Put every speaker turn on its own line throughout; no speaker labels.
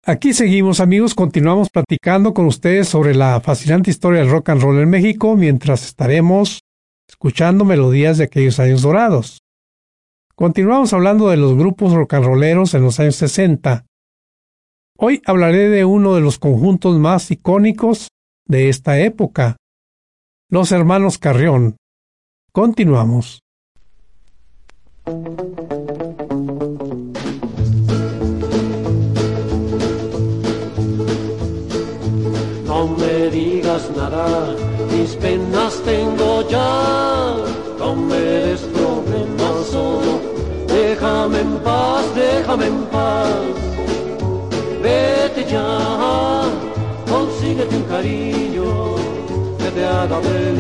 Aquí seguimos, amigos, continuamos platicando con ustedes sobre la fascinante historia del rock and roll en México, mientras estaremos escuchando melodías de aquellos años dorados. Continuamos hablando de los grupos rock and rolleros en los años 60. Hoy hablaré de uno de los conjuntos más icónicos de esta época, los Hermanos Carrión. Continuamos.
No me digas nada, mis penas tengo ya, no me des problemas solo, déjame en paz, déjame en paz. Vete ya, consíguete un cariño que te haga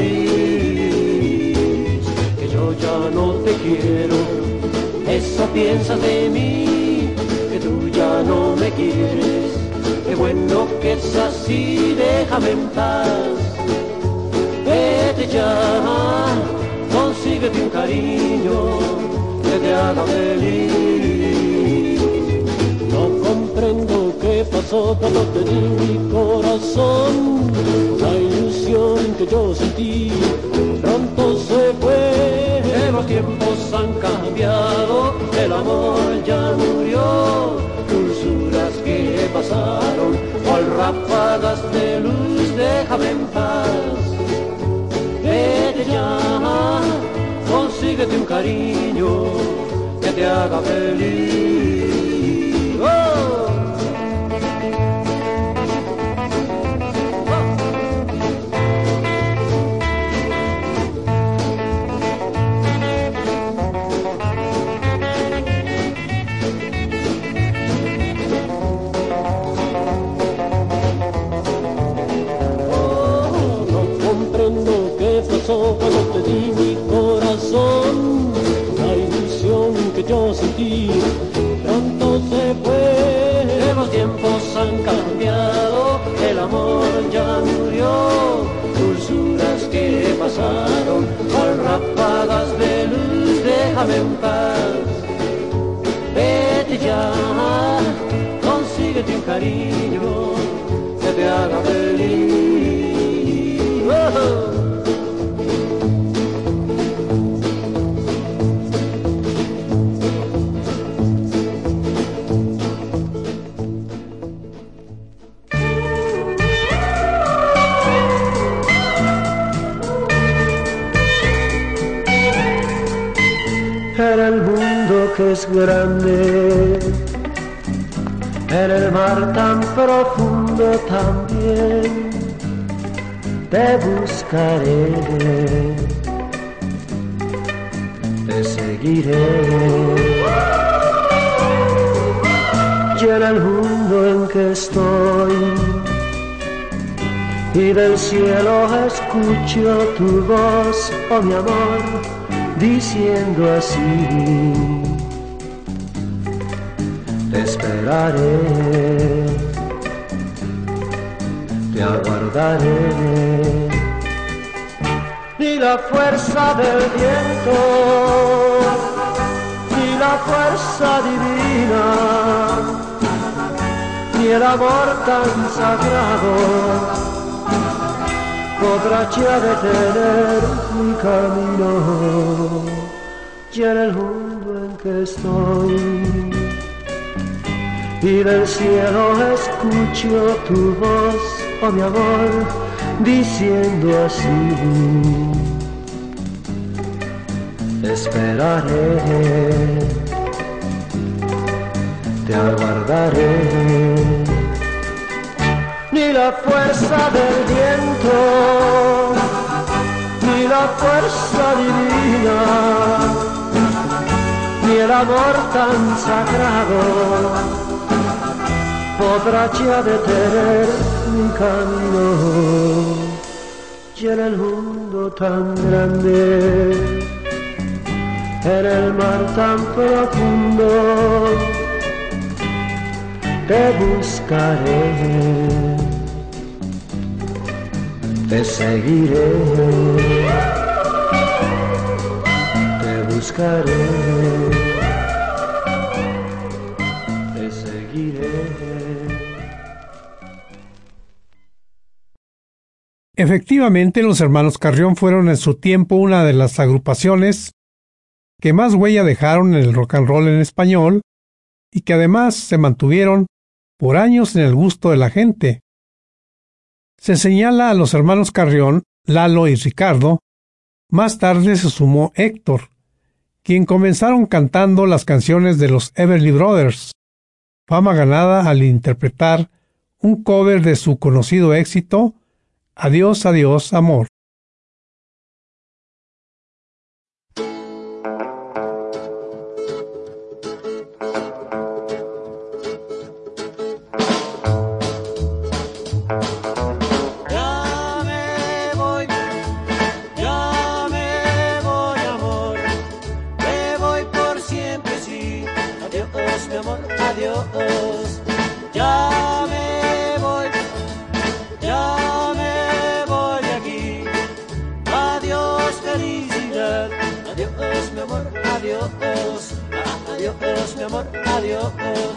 feliz, que yo ya no te quiero, eso piensas de mí, que tú ya no me quieres. Qué bueno que es así, déjame en paz. Vete ya, consíguete un cariño que te haga feliz. No comprendo qué pasó cuando te di mi corazón. La ilusión que yo sentí pronto se fue. Los tiempos han cambiado, el amor ya murió. Dulzuras que pasaron, cual ráfagas de luz, déjame en paz. Vete ya, consíguete un cariño que te haga feliz. ¡Oh! Cuando te di mi corazón, la ilusión que yo sentí pronto se fue. Los tiempos han cambiado, el amor ya murió. Dulzuras que pasaron, cual ráfagas de luz, déjame en paz. Vete ya, consíguete un cariño que te haga feliz. ¡Oh!
En el mundo que es grande, en el mar tan profundo también, te buscaré, te seguiré. Y en el mundo en que estoy, y del cielo escucho tu voz, oh mi amor, diciendo así: te esperaré, te aguardaré. Ni la fuerza del viento, ni la fuerza divina, ni el amor tan sagrado podrá ya detener mi camino. Y en el mundo en que estoy, y del cielo escucho tu voz, oh mi amor, diciendo así: te esperaré, te aguardaré. Ni la fuerza del viento, ni la fuerza divina, ni el amor tan sagrado podrá ya detener mi camino. Y en el mundo tan grande, en el mar tan profundo, te buscaré, te seguiré, te buscaré, te seguiré.
Efectivamente, los hermanos Carrión fueron en su tiempo una de las agrupaciones que más huella dejaron en el rock and roll en español y que además se mantuvieron por años en el gusto de la gente. Se señala a los hermanos Carrión, Lalo y Ricardo. Más tarde se sumó Héctor, quien comenzaron cantando las canciones de los Everly Brothers, fama ganada al interpretar un cover de su conocido éxito Adiós, adiós, amor.
Adiós, mi amor, adiós.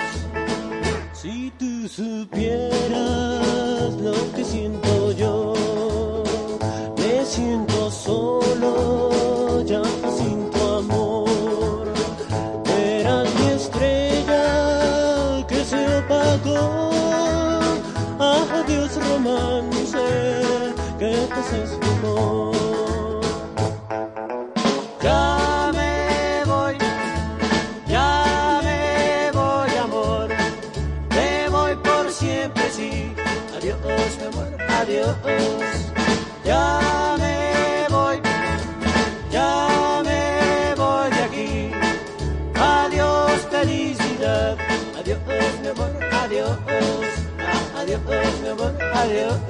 Si tú supieras lo que siento yo, me siento solo ya sin tu amor. Eras mi estrella que se opacó. Adiós, romance que te se esfumó. Adiós, ya me voy de aquí. Adiós, felicidad. Adiós, mi amor, adiós. Adiós, mi amor, adiós.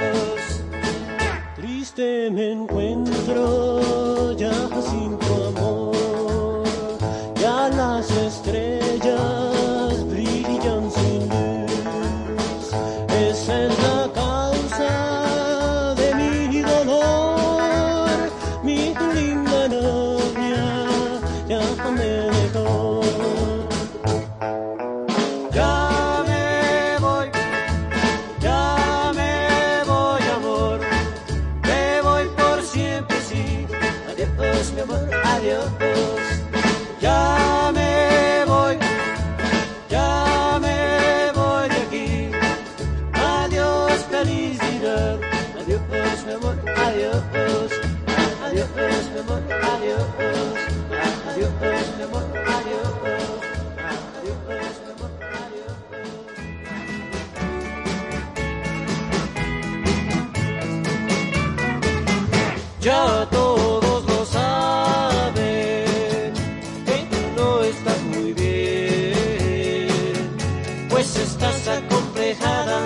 Triste me encuentro ya sin tu amor. Ya las estrellas brillan sin luz. Esa es la causa de mi dolor. Mi linda novia ya me dejó. Ya me voy, amor. Me voy por siempre, sí. Adiós, mi amor, adiós. Ya me voy de aquí. Adiós, felicidad. Adiós, mi amor, adiós. Adiós, mi amor, adiós. Adiós, mi amor, adiós. Adiós, mi amor, adiós. Ya todos lo saben, que tú no estás muy bien, pues estás acomplejada,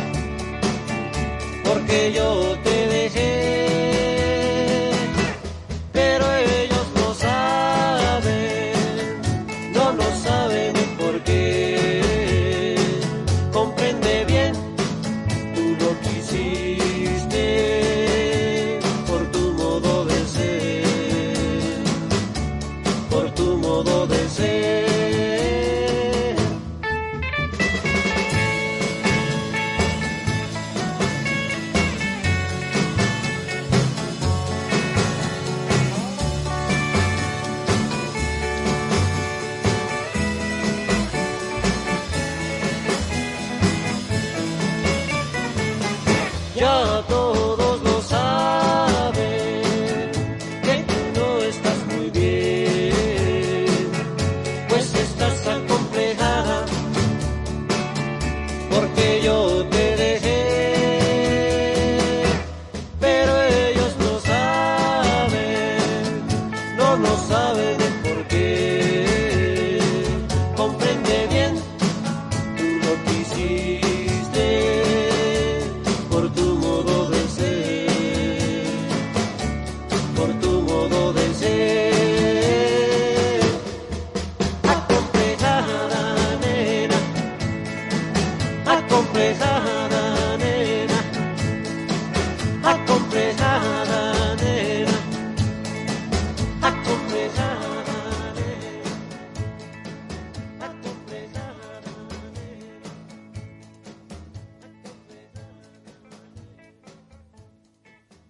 porque yo te dejé, pero ellos no saben, no lo saben por qué. Comprende bien, tú lo quisiste por tu modo de ser, por tu modo de ser. Ya todos lo saben, que tú no estás muy bien, pues estás acomplejada, porque yo te dejé, pero ellos no saben, no lo saben el por qué. Comprende bien, tú lo quisiste por tu modo de ser, por tu modo de ser. Acomplejada nena, acomplejada nena, acomplejada nena, acomplejada nena, acomplejada nena.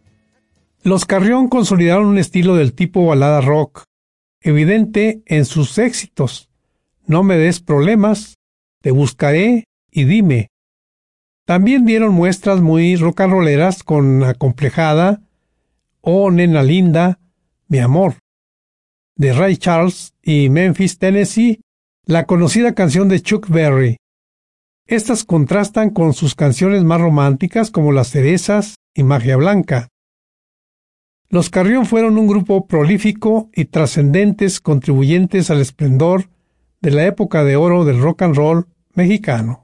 Los Carrión consolidaron un estilo del tipo balada rock, evidente en sus éxitos No me des problemas, Te buscaré y Dime. También dieron muestras muy rock and rolleras con Acomplejada, Oh Nena Linda, Mi Amor, de Ray Charles, y Memphis, Tennessee, la conocida canción de Chuck Berry. Estas contrastan con sus canciones más románticas como Las Cerezas y Magia Blanca. Los Carrión fueron un grupo prolífico y trascendentes contribuyentes al esplendor de la época de oro del rock and roll mexicano.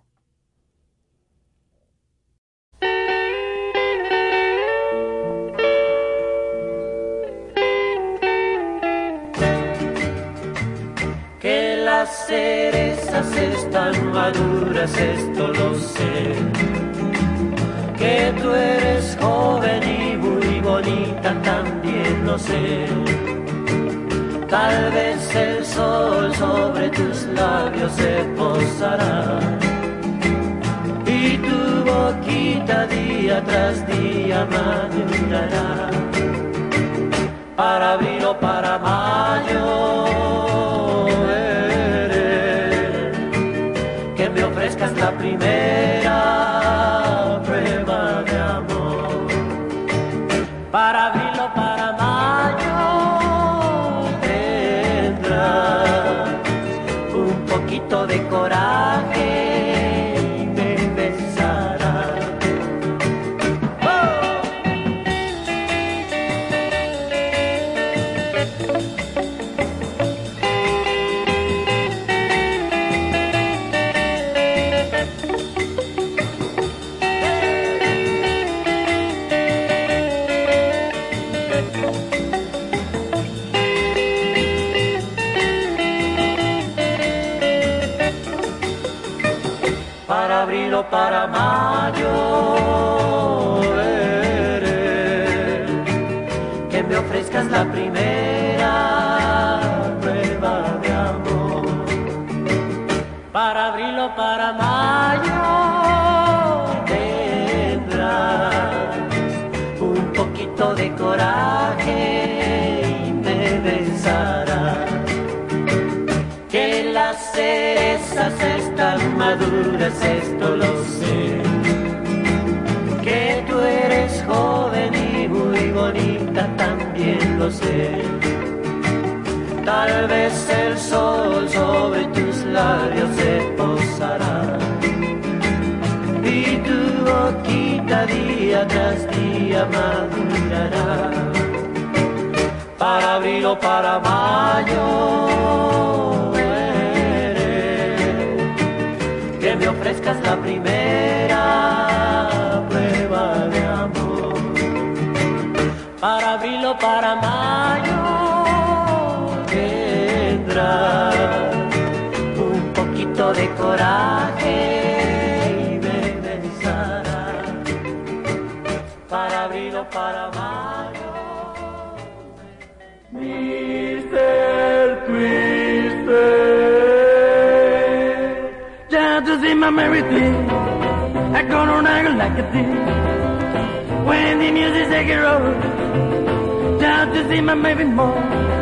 Que las cerezas están maduras, esto lo sé. Que tú eres joven y muy bonita, también lo sé. Tal vez el sol sobre tus labios se posará y tu boquita día tras día madurará. Para abril o para mayo, que me ofrezcas la primera prueba de amor. Para abril o para mayo tendrás un poquito de coraje y me besarás. ¡Oh! Para abril o para mayo, que me ofrezcas la primera prueba de amor. Para abril o para mayo tendrás un poquito de coraje y me besarás. Que las cerezas están maduras, esto lo sé. Que tú eres joven y muy bonita, también lo sé. Tal vez el sol sobre tus labios se posará y tu boquita día tras día madurará. Para abril o para mayo, que me ofrezcas la primera prueba de amor. Para abril o para mayo tendrás un poquito de coraje y me besarás. Para abril o para mayo, Mr. Twister. To see my everything, I gonna wrangle like a thief. When the music's take it over, down to see my maybe more.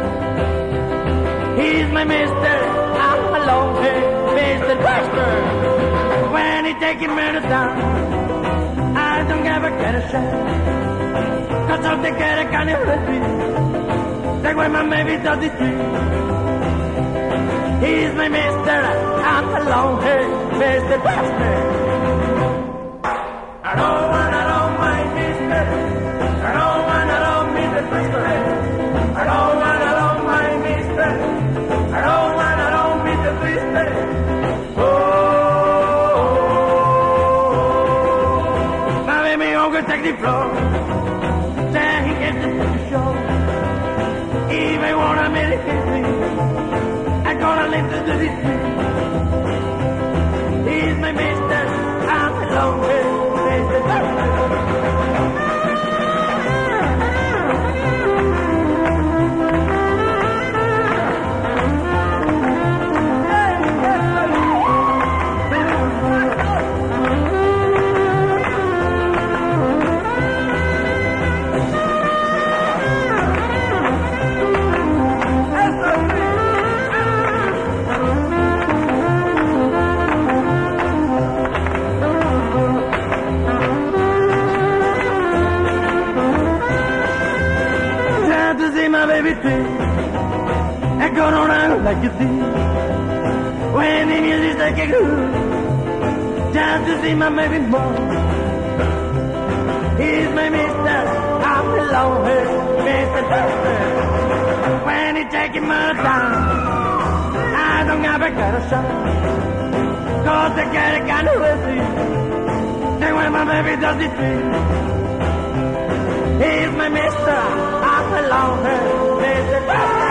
He's my mister, I'm alone, hey, Mr. Twister. When he take him in the town, I don't ever get a shot. Cause I'll take care of kind of rugby. Take away my maybe 33. He's my mister, I'm alone, hey, Mr. Twister. I don't my mister. I don't Mr. Twister. I don't my mister. I don't Mr. Twister. Oh, now let me go take the floor. Then he gets to the show. He may wanna medicate me. I'm gonna listen to this thing. He's my mister, I'm alone with Mr. Twister.
feel and going around like you did. When the music's like a groove, time to see my baby boy. He's my mister, I belong here, Mr. Buster. When he taking my time, I don't ever got a shot. Cause the cat kind of rusty. And when my baby does it feel, he's my mister, I belong here, Mr. Buster.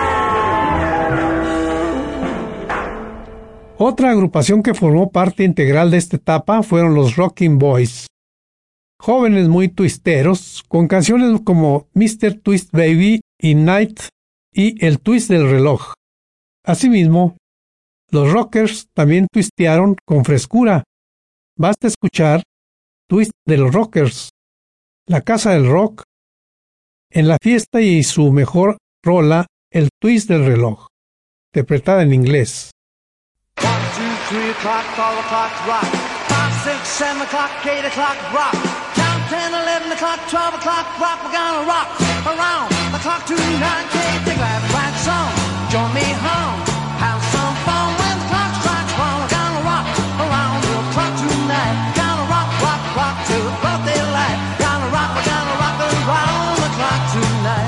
Otra agrupación que formó parte integral de esta etapa fueron los Rocking Boys, jóvenes muy twisteros, con canciones como Mr. Twist Baby y Night y El Twist del Reloj. Asimismo, los Rockers también twistearon con frescura. Basta escuchar Twist de los Rockers, La Casa del Rock, En la Fiesta y su mejor rola, El Twist del Reloj, interpretada en inglés.
1, 2, 3 o'clock, 4 o'clock, rock. 5, 6, 7 o'clock, 8 o'clock, rock. Down 10, 11 o'clock, 12 o'clock, rock. We're gonna rock around the clock tonight. Take the glad right song. Join me home. Have some fun when the clock strikes 1. We're gonna rock around the clock tonight. Gonna rock, rock, rock till the birthday light. Gonna rock, we're gonna rock around the clock tonight.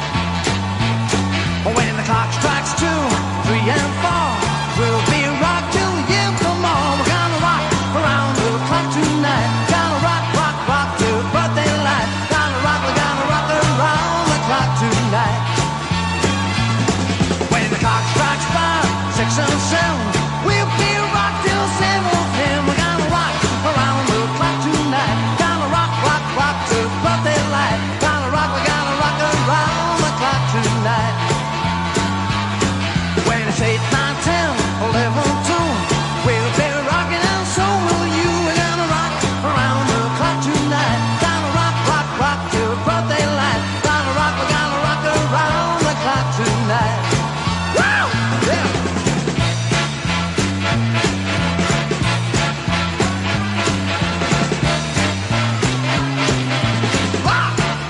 When the clock strikes 2, 3 and 4, we'll be rock till you come on. We're gonna rock around the clock tonight. Gonna rock, rock, rock till birthday light. Gonna rock, we're gonna rock around the clock tonight. When the clock strikes 5, 6 and 7, we'll be rock till 7:10. We're gonna rock around the clock tonight. Gonna rock, rock, rock till birthday light. Gonna rock, we're gonna rock around the clock tonight. When it's 8, 9, 10, 11, 2, we'll be rocking and so will you. We're gonna rock around the clock tonight. Gonna rock, rock, rock till birthday light. Gonna rock, we're gonna rock around the clock tonight. Woo! Yeah! Rock!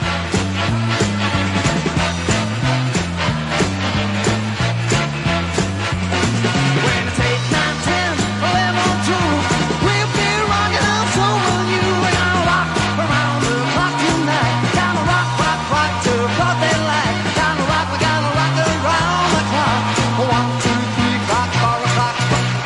When it's 8, 9, 10, 11, 2, we'll be rocking and so will you. We're gonna rock around the clock tonight. Gonna rock, rock, rock till birthday light. Gonna rock, we're gonna rock around the clock. 1, 2, 3 o'clock, 4 o'clock.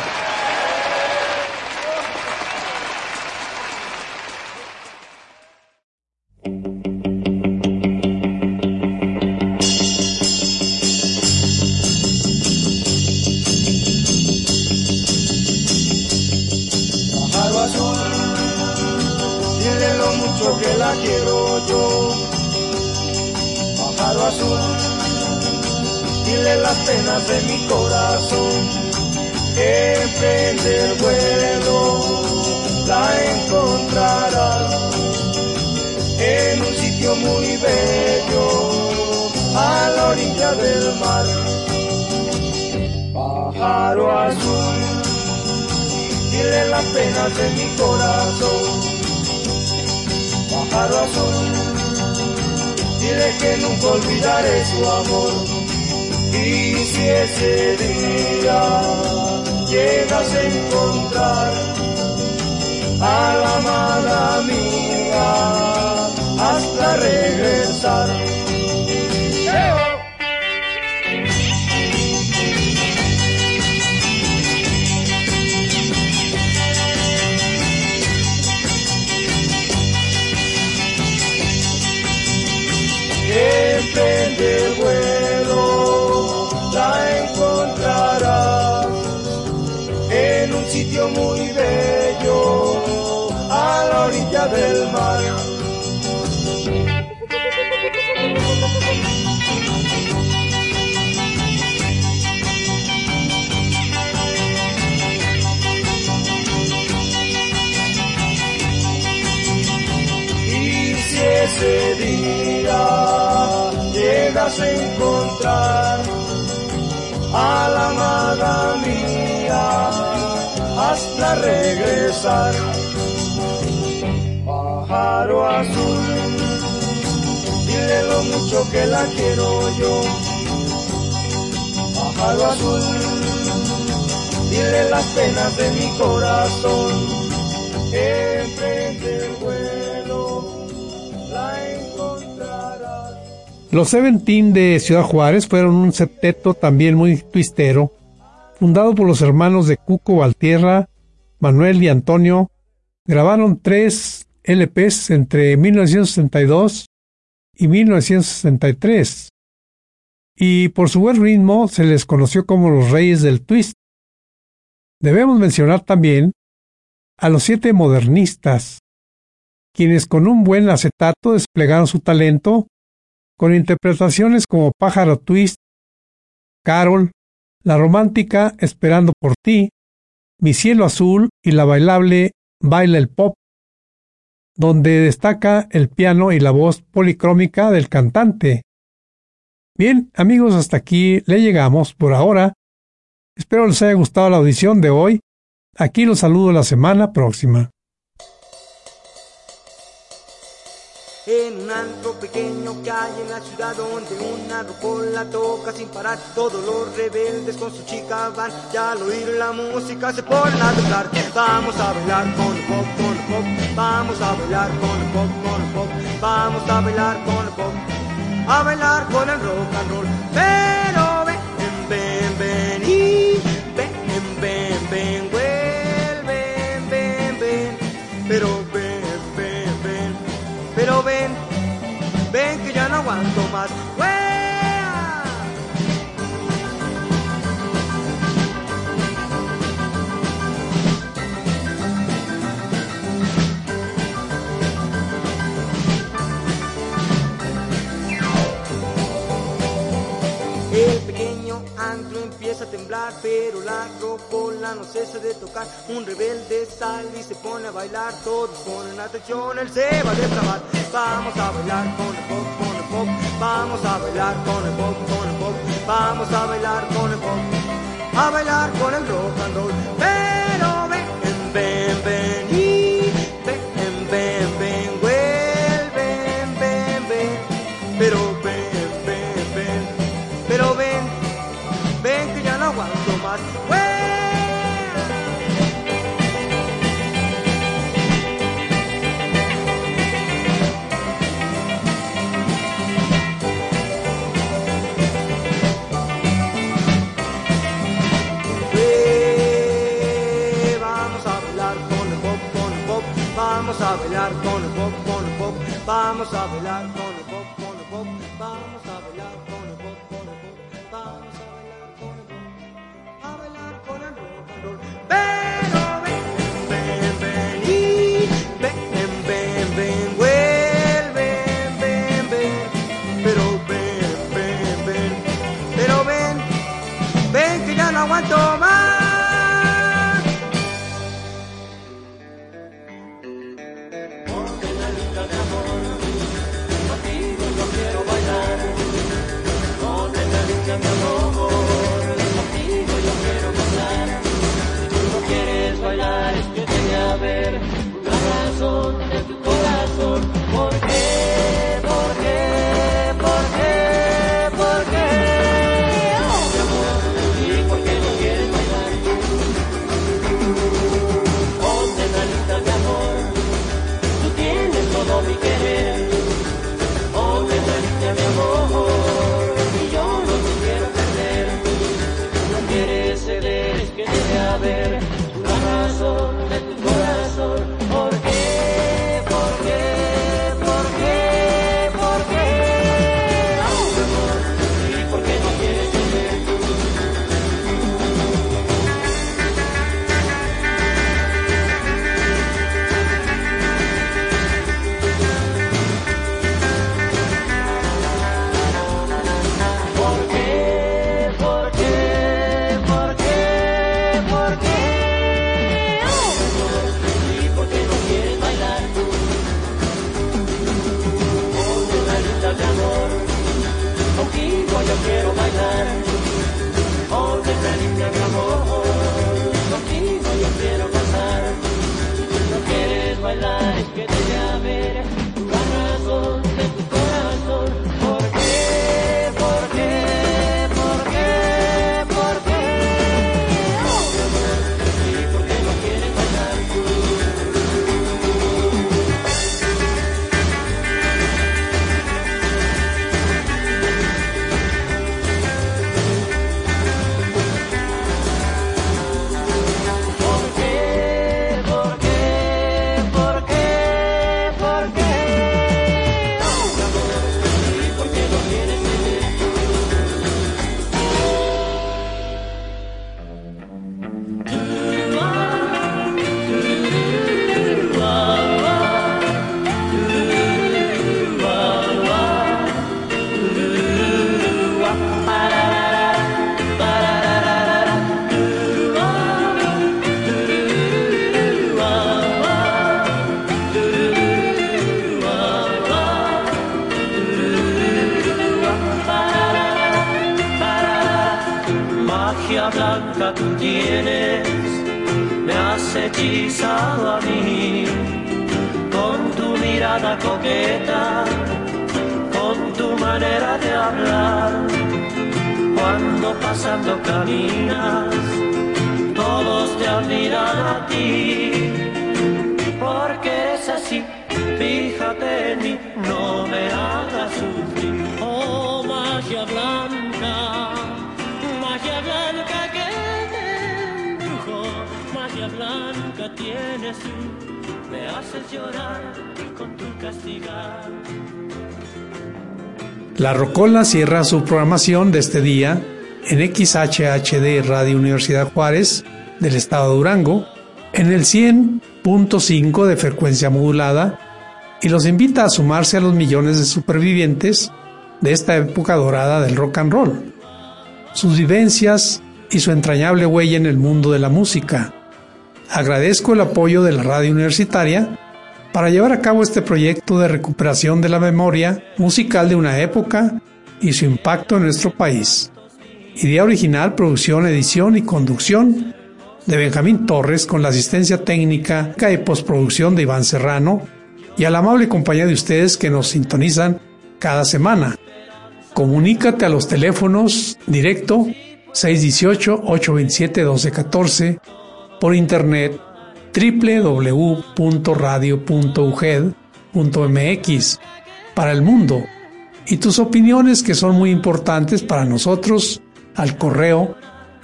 Pájaro azul, dile lo mucho que la quiero yo. Pájaro azul, dile las penas de mi corazón. Emprende el vuelo, la encontrarás en un sitio muy bello, a la orilla del mar. Pájaro azul, dile las penas de mi corazón. Pájaro azul, dile que nunca olvidaré su amor. Y si ese día llegas a encontrar a la amada mía, hazla regresar. Emprende el vuelo, la encontrarás en un sitio muy bello, a la orilla del mar. Y si ese día llegas a encontrar a la amada mía, hazla regresar. Pájaro azul, dile lo mucho que la quiero yo. a lo azul. Dile las penas de mi corazón, enfrente el vuelo la encontrarás.
Los Seventeen de Ciudad Juárez fueron un septeto también muy twistero, fundado por los hermanos de Cuco Valtierra, Manuel y Antonio. Grabaron 3 LPs entre 1962 y 1963, y por su buen ritmo se les conoció como los Reyes del Twist. Debemos mencionar también a los 7 modernistas, quienes con un buen acetato desplegaron su talento con interpretaciones como Pájaro Twist, Carol, la romántica Esperando por ti, Mi cielo azul y la bailable Baila el pop, donde destaca el piano y la voz policrómica del cantante. Bien, amigos, hasta aquí le llegamos por ahora. Espero les haya gustado la audición de hoy. Aquí los saludo la semana próxima.
En un antro pequeño que hay en la ciudad, donde una rocola toca sin parar, todos los rebeldes con su chica van, y al oír la música se ponen a temblar. Vamos a bailar con el pop, con el pop, vamos a bailar con el pop, con el pop, vamos a bailar con el pop, a bailar con el rock and roll. Pero ven, ven, ven y ven, ven, ven, vuelven, ven, ven, pero ven, ven, ven, pero ven, ven que ya no aguanto más. ¡Wea! El pequeño antro empieza a temblar, pero la rocola no cesa de tocar. Un rebelde sale y se pone a bailar, todos ponen atención, él se va a destrabar. Vamos a bailar con el pop, con el pop, vamos a bailar con el pop, con el pop, vamos a bailar con el pop, a bailar con el rock and roll. Pero ven, ven, ven y ven, ven, ven, vuelven, ven, ven, pero ven, ven, ven, pero ven, ven que ya no aguanto más. Vamos a bailar con el pop, con el pop, vamos a bailar con el pop, con el pop, vamos a bailar con el pop, con el pop, vamos a bailar con el pop, a bailar con el rock and roll. Pero ven, ven, ven y ven, ven, ven, vuelven, ven, ven, pero ven, ven, ven, pero ven, ven que ya no aguanto más.
blanca tú tienes, me has hechizado a mí, con tu mirada coqueta, con tu manera de hablar, cuando pasando caminas, todos te admiran a ti, porque eres así, fíjate en mí, no me hagas sufrir. Oh, magia blanca que te embrujó, magia blanca tienes tú, me haces llorar con tu castigar.
La Rocola cierra su programación de este día en XHHD Radio Universidad Juárez del estado de Durango, en el 100.5 de frecuencia modulada, y los invita a sumarse a los millones de supervivientes de esta época dorada del rock and roll, sus vivencias y su entrañable huella en el mundo de la música. Agradezco el apoyo de la radio universitaria para llevar a cabo este proyecto de recuperación de la memoria musical de una época y su impacto en nuestro país. Idea original, producción, edición y conducción de Benjamín Torres, con la asistencia técnica y postproducción de Iván Serrano, y a la amable compañía de ustedes que nos sintonizan cada semana. Comunícate a los teléfonos directo 618-827-1214, por internet www.radio.uged.mx para el mundo, y tus opiniones, que son muy importantes para nosotros, al correo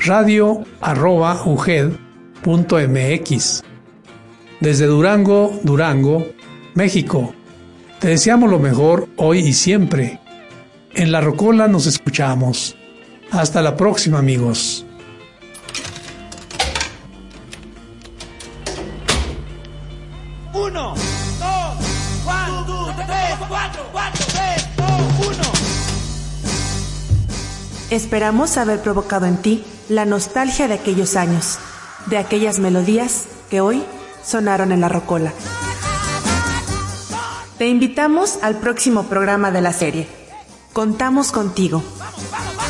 radio@uged.mx. Desde Durango, México, te deseamos lo mejor hoy y siempre. En La Rocola nos escuchamos. Hasta la próxima, amigos.
Uno, dos, tres, cuatro, tres, dos, uno.
Esperamos haber provocado en ti la nostalgia de aquellos años, de aquellas melodías que hoy sonaron en La Rocola. Te invitamos al próximo programa de la serie. Contamos contigo.
Vamos, vamos, vamos.